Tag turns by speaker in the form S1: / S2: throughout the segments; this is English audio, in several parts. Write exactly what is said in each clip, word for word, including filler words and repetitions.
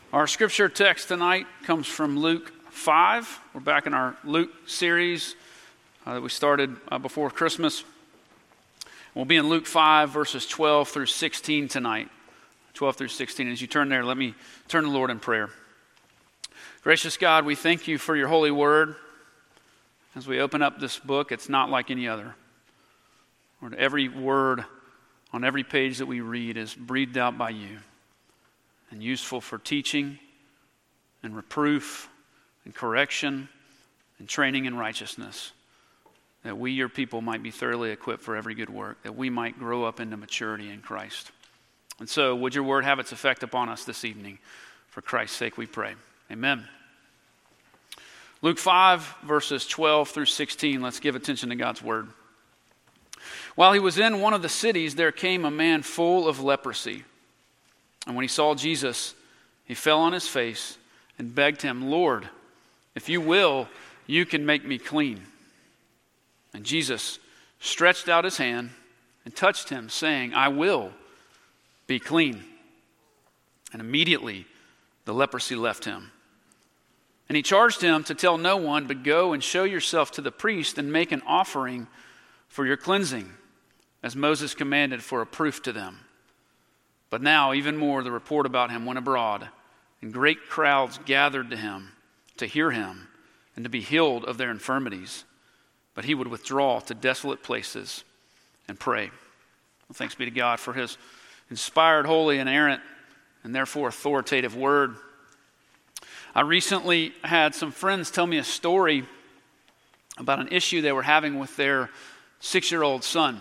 S1: Our scripture text tonight comes from Luke five. We're back in our Luke series uh, that we started uh, before Christmas. We'll be in Luke five, verses twelve through sixteen tonight. twelve through sixteen. As you turn there, let me turn to the Lord in prayer. Gracious God, we thank you for your holy word. As we open up this book, it's not like any other. Lord, every word on every page that we read is breathed out by you and useful for teaching and reproof and correction and training in righteousness, that we, your people, might be thoroughly equipped for every good work, that we might grow up into maturity in Christ. And so, would your word have its effect upon us this evening? For Christ's sake we pray. Amen. Luke five, verses twelve through sixteen. Let's give attention to God's word. While he was in one of the cities, there came a man full of leprosy. And when he saw Jesus, he fell on his face and begged him, "Lord, if you will, you can make me clean." And Jesus stretched out his hand and touched him, saying, "I will be clean." And immediately the leprosy left him. And he charged him to tell no one, but go and show yourself to the priest and make an offering for your cleansing, as Moses commanded, for a proof to them. But now, even more, the report about him went abroad, and great crowds gathered to him to hear him and to be healed of their infirmities. But he would withdraw to desolate places and pray. Well, thanks be to God for his inspired, holy, inerrant, and therefore authoritative word. I recently had some friends tell me a story about an issue they were having with their six-year-old son.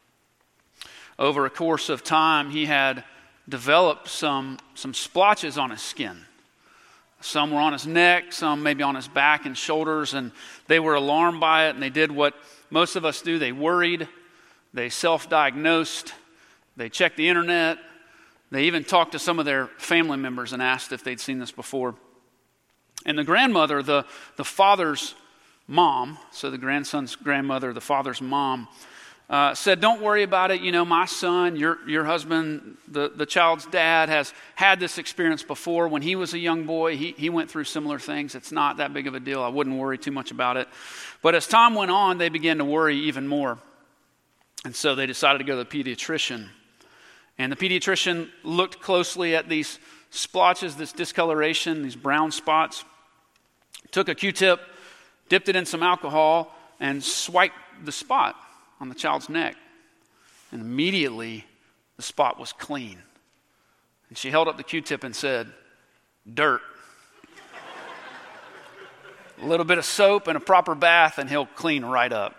S1: Over a course of time, he had developed some, some splotches on his skin. Some were on his neck, some maybe on his back and shoulders, and they were alarmed by it, and they did what most of us do. They worried, they self-diagnosed, they checked the internet, they even talked to some of their family members and asked if they'd seen this before. And the grandmother, the, the father's mom, so the grandson's grandmother, the father's mom, Uh, said, "Don't worry about it. You know, my son, your your husband, the, the child's dad has had this experience before. When he was a young boy, he, he went through similar things. It's not that big of a deal. I wouldn't worry too much about it." But as time went on, they began to worry even more. And so they decided to go to the pediatrician. And the pediatrician looked closely at these splotches, this discoloration, these brown spots, took a Q-tip, dipped it in some alcohol, and swiped the spot on the child's neck. And immediately the spot was clean. And she held up the Q-tip and said, "Dirt. A little bit of soap and a proper bath and he'll clean right up."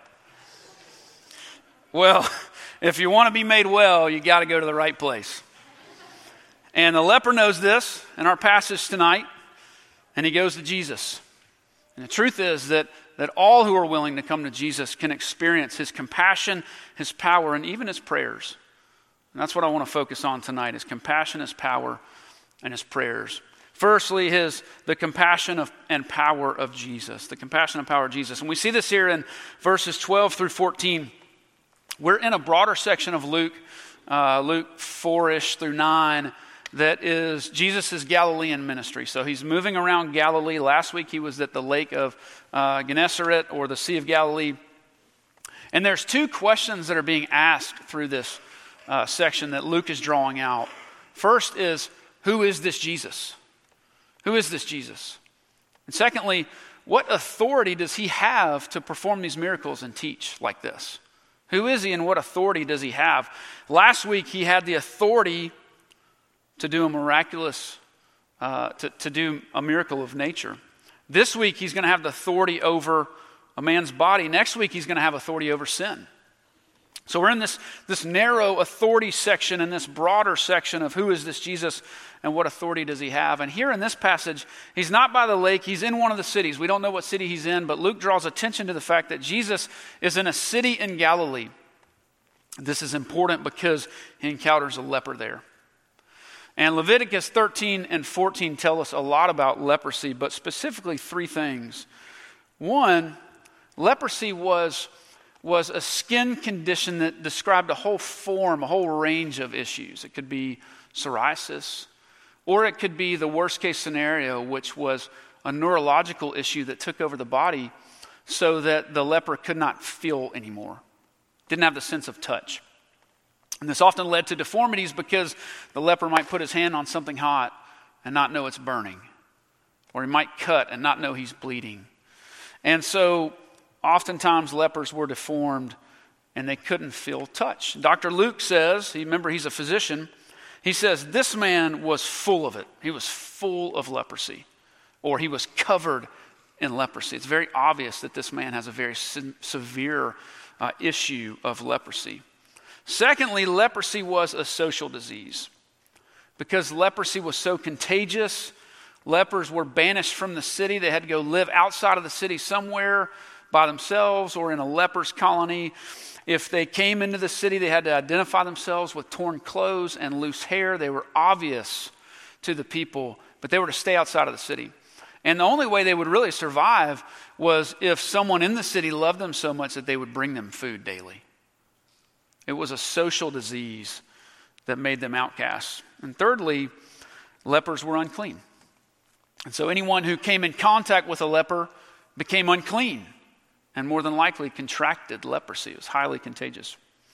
S1: Well, if you want to be made well, you got to go to the right place. And the leper knows this in our passage tonight, and he goes to Jesus. And the truth is that that all who are willing to come to Jesus can experience his compassion, his power, and even his prayers. And that's what I want to focus on tonight, is compassion, his power, and his prayers. Firstly, his the compassion of and power of Jesus. The compassion and power of Jesus. And we see this here in verses twelve through fourteen. We're in a broader section of Luke, uh, Luke four-ish through nine, that is Jesus' Galilean ministry. So he's moving around Galilee. Last week he was at the lake of uh, Gennesaret, or the Sea of Galilee. And there's two questions that are being asked through this uh, section that Luke is drawing out. First is, who is this Jesus? Who is this Jesus? And secondly, what authority does he have to perform these miracles and teach like this? Who is he and what authority does he have? Last week he had the authority to do a miraculous, uh, to, to do a miracle of nature. This week he's going to have the authority over a man's body. Next week he's going to have authority over sin. So we're in this, this narrow authority section and this broader section of who is this Jesus and what authority does he have. And here in this passage, he's not by the lake, he's in one of the cities. We don't know what city he's in, but Luke draws attention to the fact that Jesus is in a city in Galilee. This is important because he encounters a leper there. And Leviticus thirteen and fourteen tell us a lot about leprosy, but specifically three things. One, leprosy was, was a skin condition that described a whole form, a whole range of issues. It could be psoriasis, Or it could be the worst case scenario, which was a neurological issue that took over the body so that the leper could not feel anymore, didn't have the sense of touch. And this often led to deformities because the leper might put his hand on something hot and not know it's burning. Or he might cut and not know he's bleeding. And so oftentimes lepers were deformed and they couldn't feel touch. Doctor Luke says, remember he's a physician, he says this man was full of it. He was full of leprosy, or he was covered in leprosy. It's very obvious that this man has a very se- severe uh, issue of leprosy. Secondly, leprosy was a social disease. Because leprosy was so contagious, lepers were banished from the city. They had to go live outside of the city somewhere by themselves or in a leper's colony. If they came into the city, they had to identify themselves with torn clothes and loose hair. They were obvious to the people, but they were to stay outside of the city. And the only way they would really survive was if someone in the city loved them so much that they would bring them food daily. It was a social disease that made them outcasts. And thirdly, lepers were unclean. And so anyone who came in contact with a leper became unclean and more than likely contracted leprosy. It was highly contagious.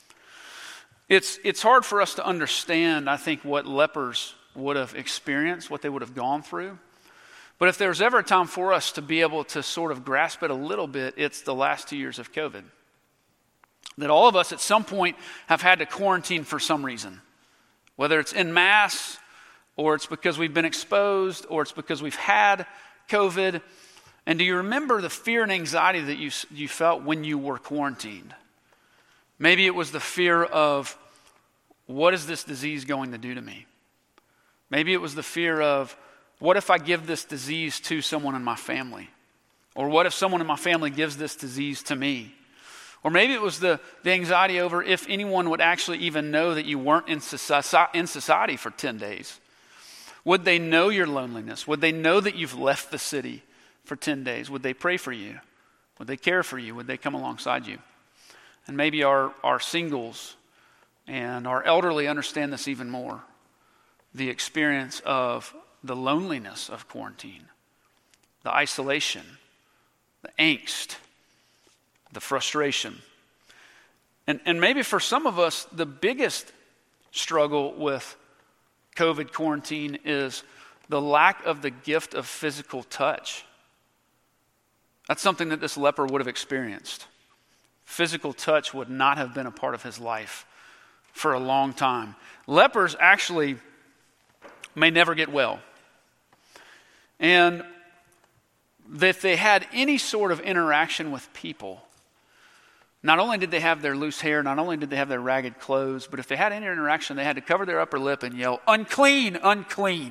S1: It's, it's hard for us to understand, I think, what lepers would have experienced, what they would have gone through. But if there's ever a time for us to be able to sort of grasp it a little bit, it's the last two years of COVID. That all of us at some point have had to quarantine for some reason. Whether it's en masse, or it's because we've been exposed, or it's because we've had COVID. And do you remember the fear and anxiety that you, you felt when you were quarantined? Maybe it was the fear of, what is this disease going to do to me? Maybe it was the fear of, what if I give this disease to someone in my family? Or what if someone in my family gives this disease to me? Or maybe it was the, the anxiety over if anyone would actually even know that you weren't in society, in society for ten days. Would they know your loneliness? Would they know that you've left the city for ten days? Would they pray for you? Would they care for you? Would they come alongside you? And maybe our, our singles and our elderly understand this even more. The experience of the loneliness of quarantine, the isolation, the angst, the frustration. And, and maybe for some of us, the biggest struggle with COVID quarantine is the lack of the gift of physical touch. That's something that this leper would have experienced. Physical touch would not have been a part of his life for a long time. Lepers actually may never get well. And if they had any sort of interaction with people, not only did they have their loose hair, not only did they have their ragged clothes, but if they had any interaction, they had to cover their upper lip and yell, "Unclean, unclean."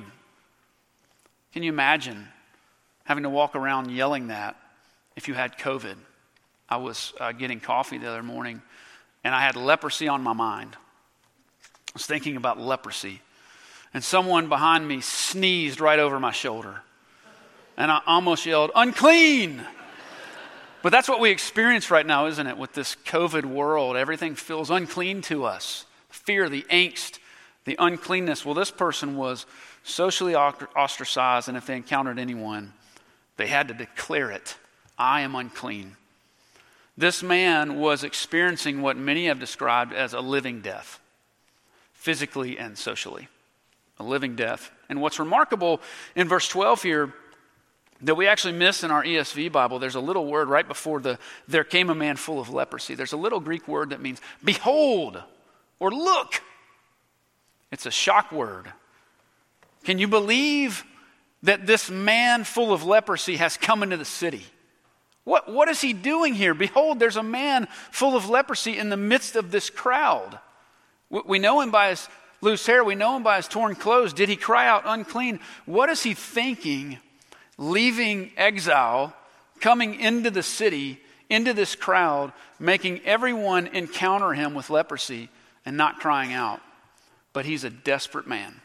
S1: Can you imagine having to walk around yelling that if you had COVID? I was uh, getting coffee the other morning, and I had leprosy on my mind. I was thinking about leprosy, and someone behind me sneezed right over my shoulder, and I almost yelled, "Unclean!" But that's what we experience right now, isn't it? With this COVID world, everything feels unclean to us. Fear, the angst, the uncleanness. Well, this person was socially ostracized, and if they encountered anyone, they had to declare it. I am unclean. This man was experiencing what many have described as a living death, physically and socially. A living death. And what's remarkable in verse twelve here, that we actually miss in our E S V Bible, there's a little word right before the, there came a man full of leprosy. There's a little Greek word that means behold or look. It's a shock word. Can you believe that this man full of leprosy has come into the city? What, what is he doing here? Behold, there's a man full of leprosy in the midst of this crowd. We, we know him by his loose hair. We know him by his torn clothes. Did he cry out unclean? What is he thinking? Leaving exile, coming into the city, into this crowd, making everyone encounter him with leprosy and not crying out. But he's a desperate man.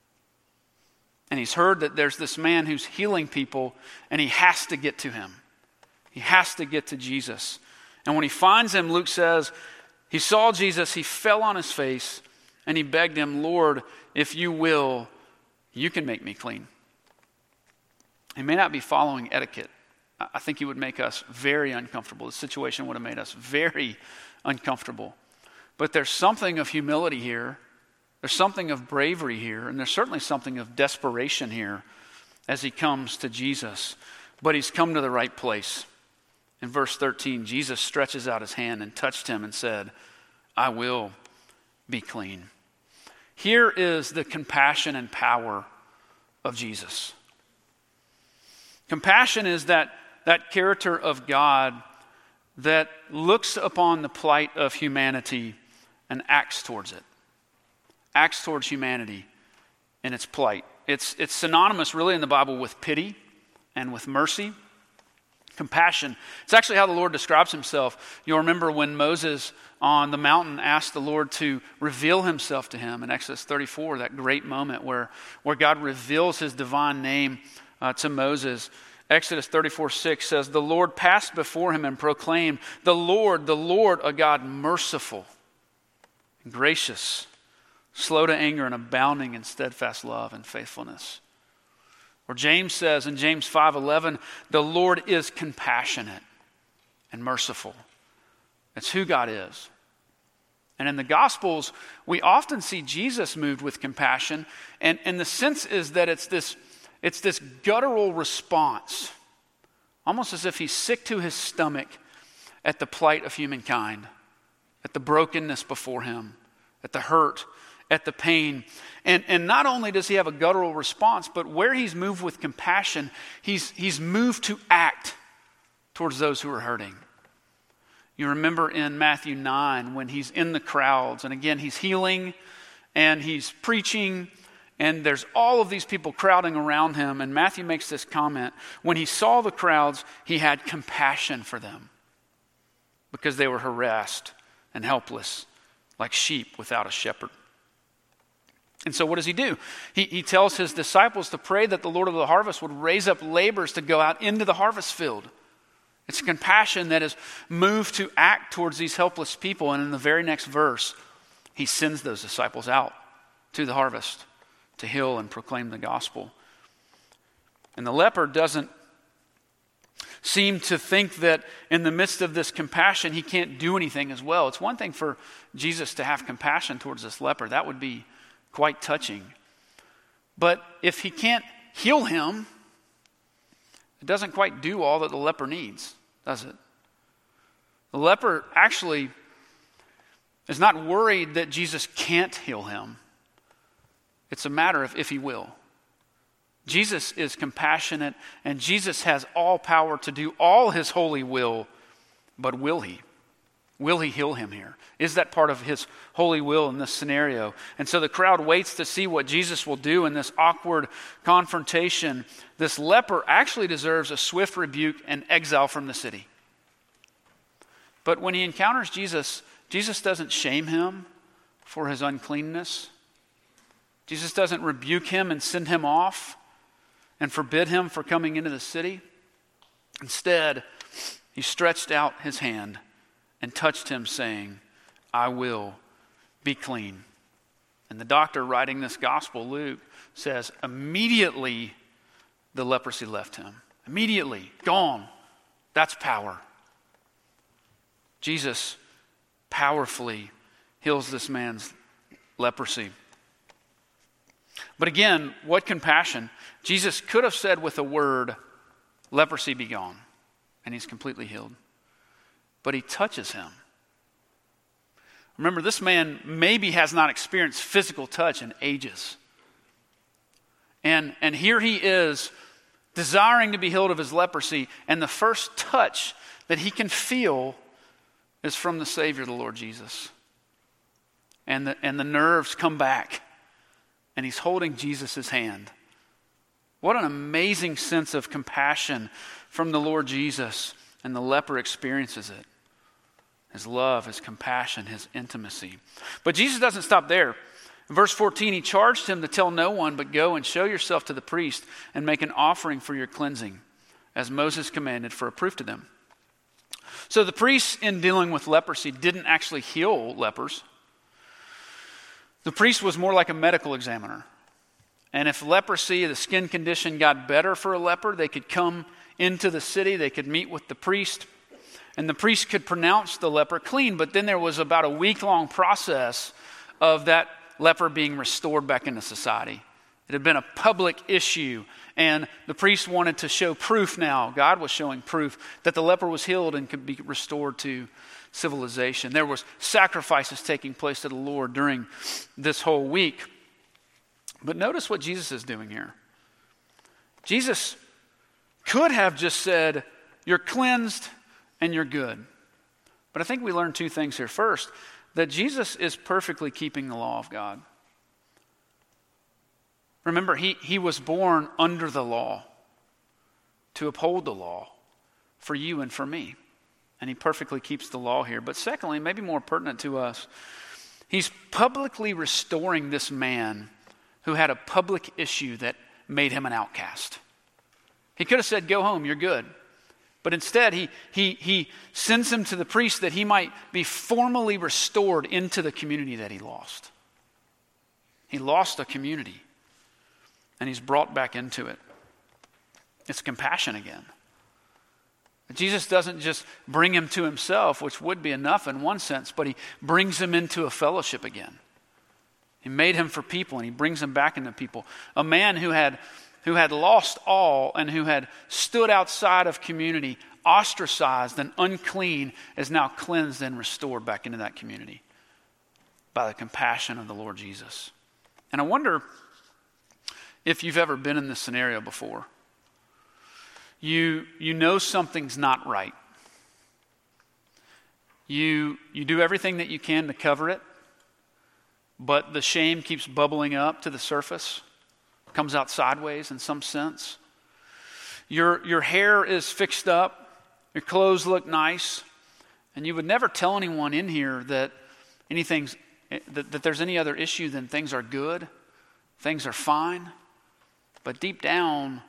S1: And he's heard that there's this man who's healing people, and he has to get to him. He has to get to Jesus. And when he finds him, Luke says, he saw Jesus, he fell on his face, and he begged him, "Lord, if you will, you can make me clean. He may not be following etiquette. I think he would make us very uncomfortable. The situation would have made us very uncomfortable. But there's something of humility here. There's something of bravery here. And there's certainly something of desperation here as he comes to Jesus. But he's come to the right place. In verse thirteen, Jesus stretches out his hand and touched him and said, I will be clean. Here is the compassion and power of Jesus. Compassion is that, that character of God that looks upon the plight of humanity and acts towards it. Acts towards humanity in its plight. It's, it's synonymous really in the Bible with pity and with mercy. Compassion. It's actually how the Lord describes himself. You'll remember when Moses on the mountain asked the Lord to reveal himself to him in Exodus thirty-four, that great moment where, where God reveals his divine name uh, to Moses. Exodus thirty-four six says, the Lord passed before him and proclaimed, the Lord, the Lord, a God merciful and gracious, slow to anger and abounding in steadfast love and faithfulness. Or James says in James five eleven, the Lord is compassionate and merciful. That's who God is. And in the Gospels, we often see Jesus moved with compassion. And, and the sense is that it's this, it's this guttural response, almost as if he's sick to his stomach at the plight of humankind, at the brokenness before him, at the hurt, at the pain. And, and not only does he have a guttural response, but where he's moved with compassion, he's, he's moved to act towards those who are hurting. You remember in Matthew nine when he's in the crowds, and again, he's healing and he's preaching, and there's all of these people crowding around him, and Matthew makes this comment, when he saw the crowds, he had compassion for them because they were harassed and helpless like sheep without a shepherd. And so what does he do? He, he tells his disciples to pray that the Lord of the harvest would raise up laborers to go out into the harvest field. It's compassion that is moved to act towards these helpless people. And in the very next verse, he sends those disciples out to the harvest to heal and proclaim the gospel. And the leper doesn't seem to think that in the midst of this compassion, he can't do anything as well. It's one thing for Jesus to have compassion towards this leper. That would be quite touching. But if he can't heal him, it doesn't quite do all that the leper needs, does it? The leper actually is not worried that Jesus can't heal him. It's a matter of if he will. Jesus is compassionate, and Jesus has all power to do all his holy will, but will he? Will he heal him here? Is that part of his holy will in this scenario? And so the crowd waits to see what Jesus will do in this awkward confrontation. This leper actually deserves a swift rebuke and exile from the city. But when he encounters Jesus, Jesus doesn't shame him for his uncleanness. Jesus doesn't rebuke him and send him off and forbid him for coming into the city. Instead, he stretched out his hand and touched him, saying, I will be clean. And the doctor writing this gospel, Luke, says, immediately the leprosy left him. Immediately, gone. That's power. Jesus powerfully heals this man's leprosy. But again, what compassion. Jesus could have said with a word, leprosy be gone, and he's completely healed. But he touches him. Remember, this man maybe has not experienced physical touch in ages. And, and here he is desiring to be healed of his leprosy, and the first touch that he can feel is from the Savior, the Lord Jesus. And the, and the nerves come back, and he's holding Jesus' hand. What an amazing sense of compassion from the Lord Jesus, and the leper experiences it. His love, his compassion, his intimacy. But Jesus doesn't stop there. In verse fourteen, he charged him to tell no one, but go and show yourself to the priest and make an offering for your cleansing, as Moses commanded, for a proof to them. So the priests, in dealing with leprosy, didn't actually heal lepers. The priest was more like a medical examiner. And if leprosy, the skin condition, got better for a leper, they could come into the city, they could meet with the priest, and the priest could pronounce the leper clean. But then there was about a week-long process of that leper being restored back into society. It had been a public issue, and the priest wanted to show proof now. God was showing proof that the leper was healed and could be restored to civilization. There was sacrifices taking place to the Lord during this whole week. But notice what Jesus is doing here. Jesus could have just said, you're cleansed and you're good. But I think we learn two things here. First, that Jesus is perfectly keeping the law of God. Remember, he, he was born under the law to uphold the law for you and for me. And he perfectly keeps the law here. But secondly, maybe more pertinent to us, he's publicly restoring this man who had a public issue that made him an outcast. He could have said, go home, you're good. But instead, he, he, he sends him to the priest that he might be formally restored into the community that he lost. He lost a community, and he's brought back into it. It's compassion again. Jesus doesn't just bring him to himself, which would be enough in one sense, but he brings him into a fellowship again. He made him for people, and he brings him back into people. A man who had, who had lost all and who had stood outside of community, ostracized and unclean, is now cleansed and restored back into that community by the compassion of the Lord Jesus. And I wonder if you've ever been in this scenario before. You, you know something's not right. You, you do everything that you can to cover it, but the shame keeps bubbling up to the surface, comes out sideways in some sense. Your, your hair is fixed up, your clothes look nice, and you would never tell anyone in here that anything's that, that there's any other issue than things are good, things are fine, but deep down,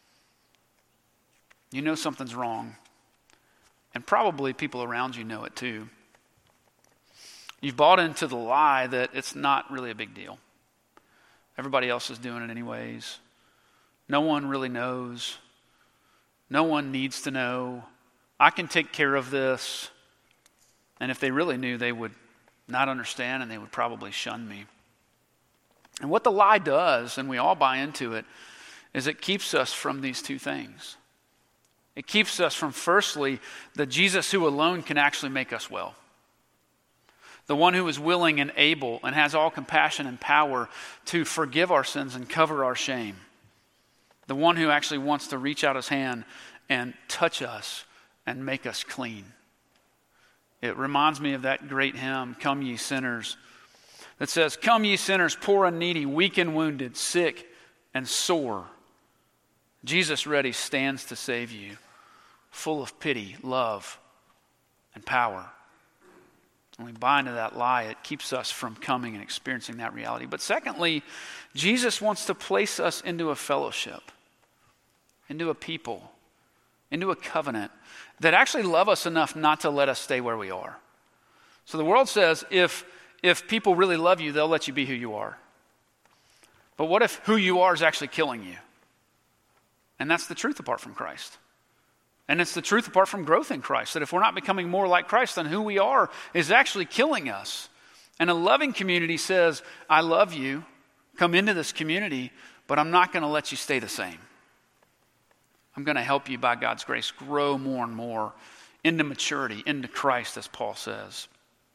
S1: you know something's wrong, and probably people around you know it too. You've bought into the lie that it's not really a big deal. Everybody else is doing it anyways. No one really knows. No one needs to know. I can take care of this. And if they really knew, they would not understand and they would probably shun me. And what the lie does, and we all buy into it, is it keeps us from these two things. It keeps us from, firstly, the Jesus who alone can actually make us well. The one who is willing and able and has all compassion and power to forgive our sins and cover our shame. The one who actually wants to reach out his hand and touch us and make us clean. It reminds me of that great hymn, Come Ye Sinners, that says, Come ye sinners, poor and needy, weak and wounded, sick and sore. Jesus ready stands to save you, full of pity, love, and power. When we buy into that lie, it keeps us from coming and experiencing that reality. But secondly, Jesus wants to place us into a fellowship, into a people, into a covenant that actually love us enough not to let us stay where we are. So the world says if, if people really love you, they'll let you be who you are. But what if who you are is actually killing you? And that's the truth apart from Christ. And it's the truth apart from growth in Christ, that if we're not becoming more like Christ, then who we are is actually killing us. And a loving community says, I love you, come into this community, but I'm not going to let you stay the same. I'm going to help you by God's grace grow more and more into maturity, into Christ, as Paul says.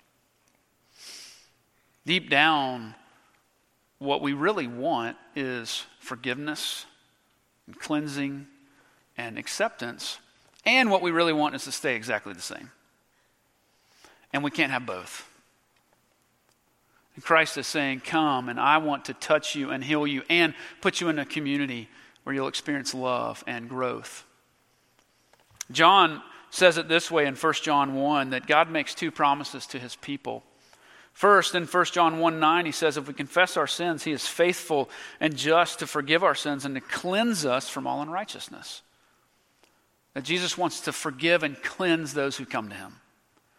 S1: Deep down, what we really want is forgiveness and cleansing and acceptance. And what we really want is to stay exactly the same. And we can't have both. And Christ is saying, come, and I want to touch you and heal you and put you in a community where you'll experience love and growth. John says it this way in First John one, that God makes two promises to his people. First, in First John one nine, he says, if we confess our sins, he is faithful and just to forgive our sins and to cleanse us from all unrighteousness. That Jesus wants to forgive and cleanse those who come to him.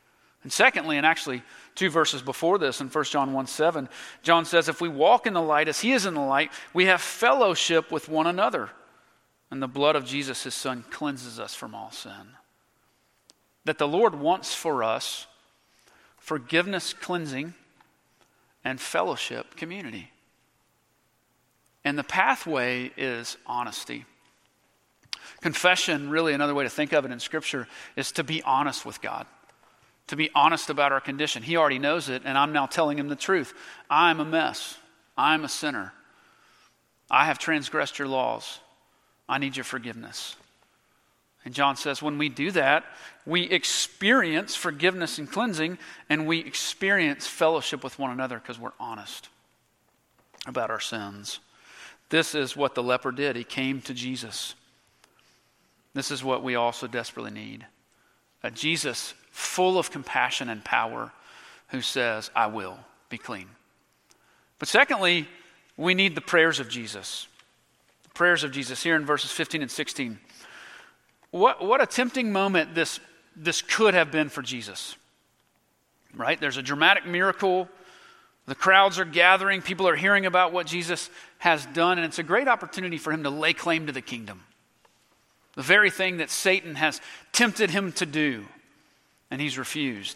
S1: And secondly, and actually two verses before this in First John one seven, John says, if we walk in the light as he is in the light, we have fellowship with one another. And the blood of Jesus, his son, cleanses us from all sin. That the Lord wants for us forgiveness, cleansing, and fellowship, community. And the pathway is honesty. Confession, really another way to think of it in Scripture, is to be honest with God. To be honest about our condition. He already knows it, and I'm now telling him the truth. I'm a mess. I'm a sinner. I have transgressed your laws. I need your forgiveness. And John says when we do that, we experience forgiveness and cleansing, and we experience fellowship with one another because we're honest about our sins. This is what the leper did. He came to Jesus. This is what we also desperately need. A Jesus full of compassion and power who says, I will be clean. But secondly, we need the prayers of Jesus. The prayers of Jesus here in verses fifteen and sixteen. What, what a tempting moment this, this could have been for Jesus. Right? There's a dramatic miracle. The crowds are gathering. People are hearing about what Jesus has done. And it's a great opportunity for him to lay claim to the kingdom. The very thing that Satan has tempted him to do. And he's refused.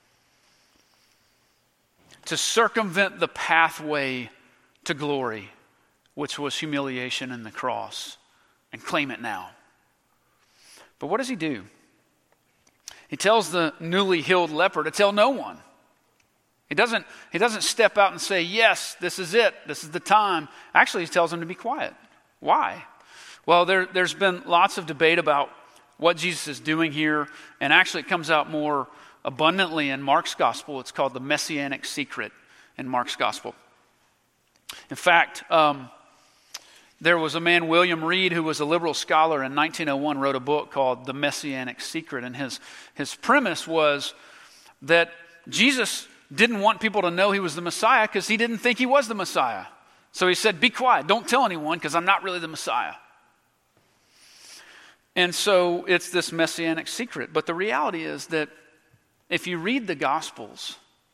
S1: To circumvent the pathway to glory, which was humiliation and the cross, and claim it now. But what does he do? He tells the newly healed leper to tell no one. He doesn't, he doesn't step out and say, yes, this is it. This is the time. Actually, he tells him to be quiet. Why? Well, there, there's been lots of debate about what Jesus is doing here, and actually it comes out more abundantly in Mark's gospel. It's called the Messianic Secret in Mark's gospel. In fact, um, there was a man, William Reed, who was a liberal scholar in nineteen oh one, wrote a book called The Messianic Secret, and his, his premise was that Jesus didn't want people to know he was the Messiah because he didn't think he was the Messiah. So he said, be quiet, don't tell anyone because I'm not really the Messiah. And so it's this messianic secret. But the reality is that if you read the Gospels,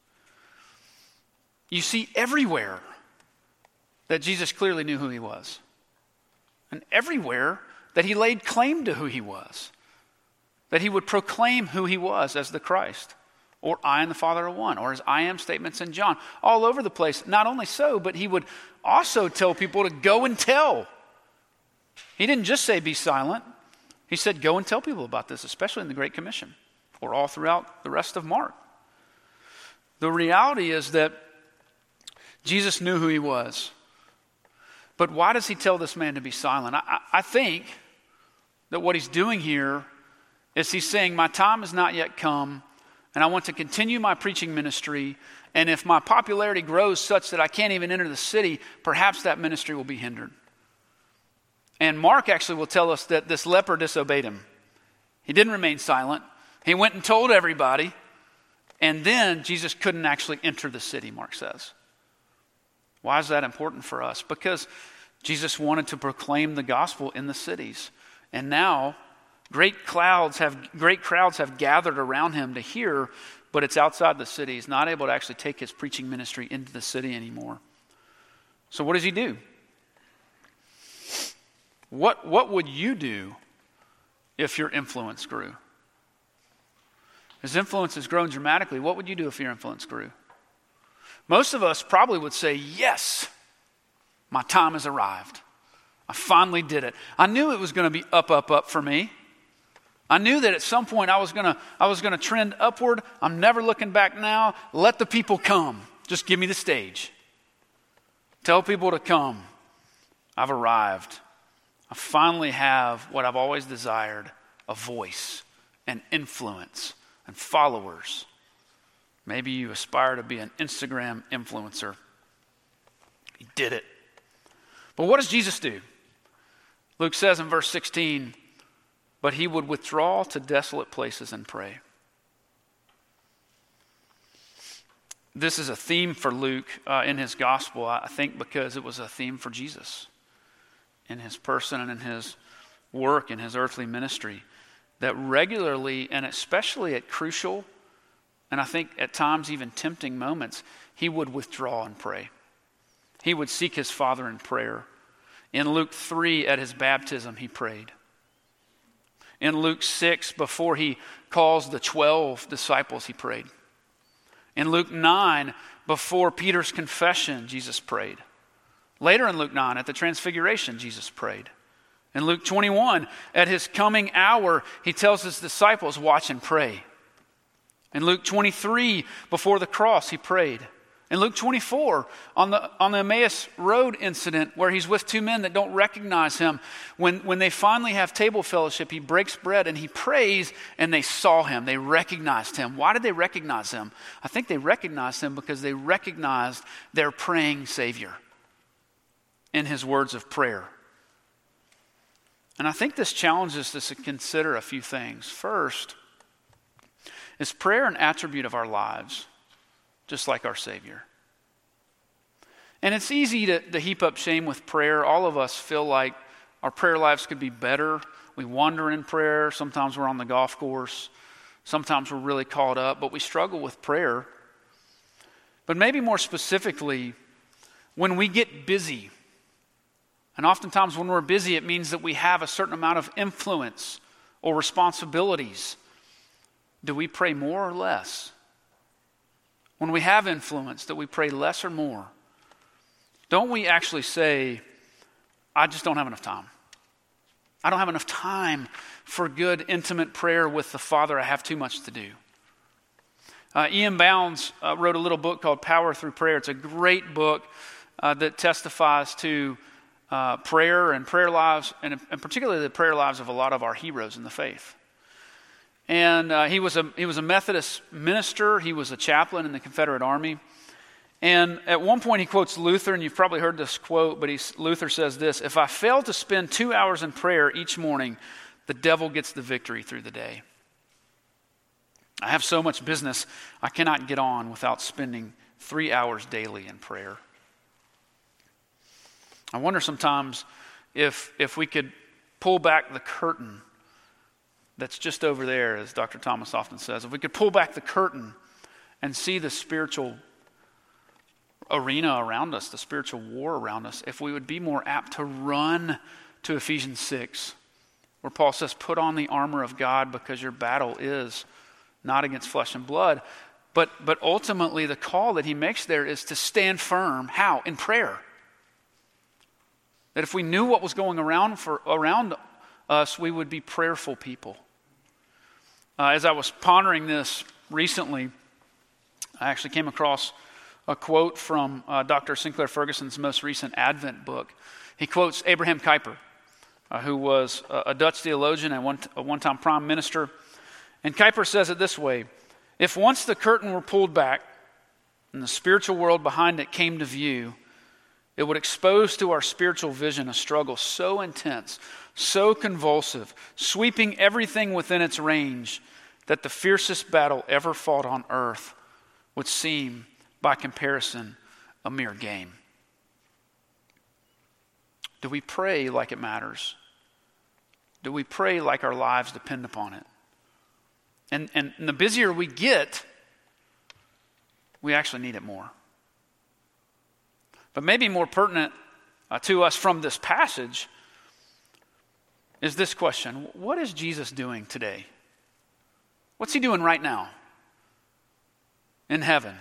S1: you see everywhere that Jesus clearly knew who he was. And everywhere that he laid claim to who he was. That he would proclaim who he was as the Christ. Or I and the Father are one. Or his I am statements in John. All over the place. Not only so, but he would also tell people to go and tell. He didn't just say be silent. He said, go and tell people about this, especially in the Great Commission, or all throughout the rest of Mark. The reality is that Jesus knew who he was. But why does he tell this man to be silent? I, I think that what he's doing here is he's saying, my time has not yet come, and I want to continue my preaching ministry, and if my popularity grows such that I can't even enter the city, perhaps that ministry will be hindered. And Mark actually will tell us that this leper disobeyed him. He didn't remain silent. He went and told everybody. And then Jesus couldn't actually enter the city, Mark says. Why is that important for us? Because Jesus wanted to proclaim the gospel in the cities. And now great clouds have great crowds have gathered around him to hear, but it's outside the city. He's not able to actually take his preaching ministry into the city anymore. So what does he do? What, what would you do if your influence grew? His influence has grown dramatically. What would you do if your influence grew? Most of us probably would say, yes, my time has arrived. I finally did it. I knew it was going to be up, up, up for me. I knew that at some point I was going to I was going to trend upward. I'm never looking back now. Let the people come. Just give me the stage. Tell people to come. I've arrived. I finally have what I've always desired, a voice and influence and followers. Maybe you aspire to be an Instagram influencer. He did it. But what does Jesus do? Luke says in verse sixteen, but he would withdraw to desolate places and pray. This is a theme for Luke uh, in his gospel, I think, because it was a theme for Jesus. In his person and in his work, in his earthly ministry, that regularly and especially at crucial and I think at times even tempting moments, he would withdraw and pray. He would seek his Father in prayer. In Luke three, at his baptism, he prayed. In Luke six, before he calls the twelve disciples, he prayed. In Luke nine, before Peter's confession, Jesus prayed. Later in Luke nine, at the transfiguration, Jesus prayed. In Luke twenty-one, at his coming hour, he tells his disciples, watch and pray. In Luke twenty-three, before the cross, he prayed. In Luke twenty-four, on the on the Emmaus Road incident, where he's with two men that don't recognize him, when, when they finally have table fellowship, he breaks bread and he prays, and they saw him. They recognized him. Why did they recognize him? I think they recognized him because they recognized their praying Savior in his words of prayer. And I think this challenges us to consider a few things. First, is prayer an attribute of our lives, just like our Savior? And it's easy to, to heap up shame with prayer. All of us feel like our prayer lives could be better. We wander in prayer. Sometimes we're on the golf course. Sometimes we're really caught up, but we struggle with prayer. But maybe more specifically, when we get busy, and oftentimes when we're busy, it means that we have a certain amount of influence or responsibilities. Do we pray more or less? When we have influence, do we pray less or more? Don't we actually say, I just don't have enough time. I don't have enough time for good, intimate prayer with the Father. I have too much to do. Uh, Ian Bounds uh, wrote a little book called Power Through Prayer. It's a great book uh, that testifies to uh, prayer and prayer lives, and, and particularly the prayer lives of a lot of our heroes in the faith. And uh, he was a he was a Methodist minister. He was a chaplain in the Confederate Army. And at one point he quotes Luther, and you've probably heard this quote, but he's, Luther says this: if I fail to spend two hours in prayer each morning, the devil gets the victory through the day. I have so much business, I cannot get on without spending three hours daily in prayer. I wonder sometimes if if we could pull back the curtain that's just over there, as Doctor Thomas often says, if we could pull back the curtain and see the spiritual arena around us, the spiritual war around us, if we would be more apt to run to Ephesians six, where Paul says, put on the armor of God because your battle is not against flesh and blood. But, but ultimately the call that he makes there is to stand firm. How? In prayer. That if we knew what was going around for around us, we would be prayerful people. Uh, as I was pondering this recently, I actually came across a quote from uh, Doctor Sinclair Ferguson's most recent Advent book. He quotes Abraham Kuyper, uh, who was a, a Dutch theologian and one, a one-time prime minister. And Kuyper says it this way: if once the curtain were pulled back and the spiritual world behind it came to view, it would expose to our spiritual vision a struggle so intense, so convulsive, sweeping everything within its range, that the fiercest battle ever fought on earth would seem, by comparison, a mere game. Do we pray like it matters? Do we pray like our lives depend upon it? And, and, and the busier we get, we actually need it more. But maybe more pertinent uh, to us from this passage is this question: what is Jesus doing today? What's he doing right now in heaven?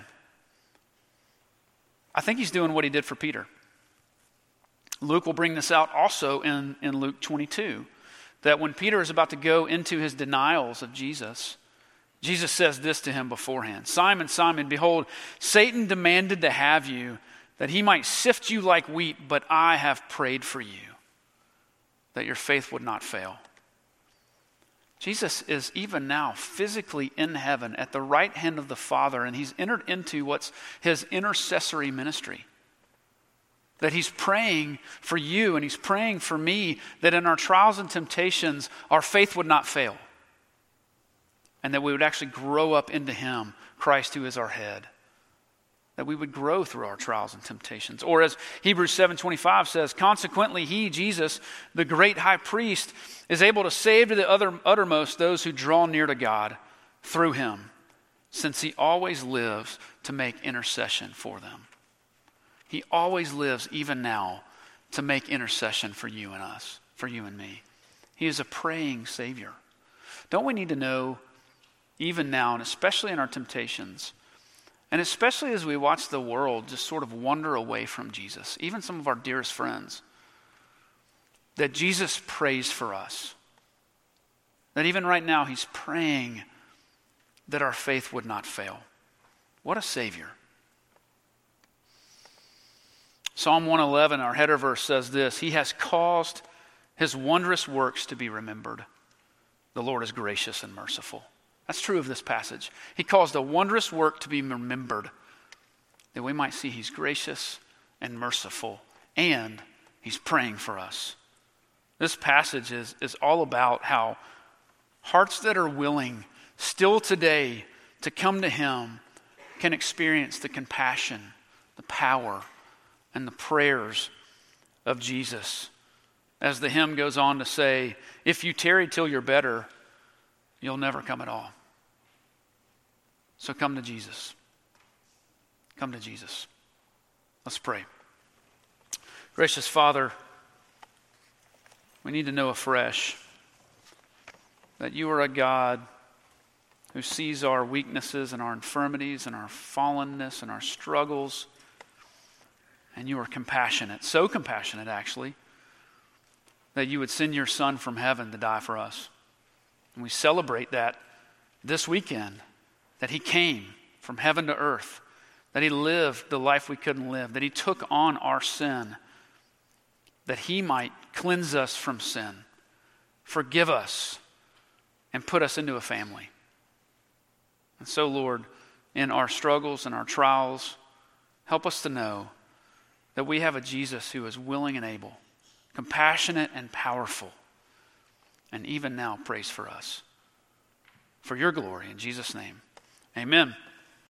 S1: I think he's doing what he did for Peter. Luke will bring this out also in, in Luke twenty-two, that when Peter is about to go into his denials of Jesus, Jesus says this to him beforehand: Simon, Simon, behold, Satan demanded to have you, that he might sift you like wheat, but I have prayed for you, that your faith would not fail. Jesus is even now physically in heaven at the right hand of the Father, and he's entered into what's his intercessory ministry. That he's praying for you and he's praying for me, that in our trials and temptations, our faith would not fail. And that we would actually grow up into him, Christ who is our head. That we would grow through our trials and temptations. Or as Hebrews seven twenty-five says, consequently he, Jesus, the great high priest, is able to save to the other, uttermost those who draw near to God through him, since he always lives to make intercession for them. He always lives, even now, to make intercession for you and us, for you and me. He is a praying Savior. Don't we need to know, even now, and especially in our temptations, and especially as we watch the world just sort of wander away from Jesus, even some of our dearest friends, that Jesus prays for us. That even right now, he's praying that our faith would not fail. What a Savior. Psalm one eleven, our header verse, says this: He has caused his wondrous works to be remembered. The Lord is gracious and merciful. That's true of this passage. He caused a wondrous work to be remembered, that we might see he's gracious and merciful, and he's praying for us. This passage is, is all about how hearts that are willing still today to come to him can experience the compassion, the power, and the prayers of Jesus. As the hymn goes on to say, if you tarry till you're better, you'll never come at all. So come to Jesus. Come to Jesus. Let's pray. Gracious Father, we need to know afresh that you are a God who sees our weaknesses and our infirmities and our fallenness and our struggles, and you are compassionate, so compassionate actually, that you would send your Son from heaven to die for us. And we celebrate that this weekend, that he came from heaven to earth, that he lived the life we couldn't live, that he took on our sin, that he might cleanse us from sin, forgive us, and put us into a family. And so, Lord, in our struggles and our trials, help us to know that we have a Jesus who is willing and able, compassionate and powerful, and even now prays for us. For your glory, in Jesus' name, amen.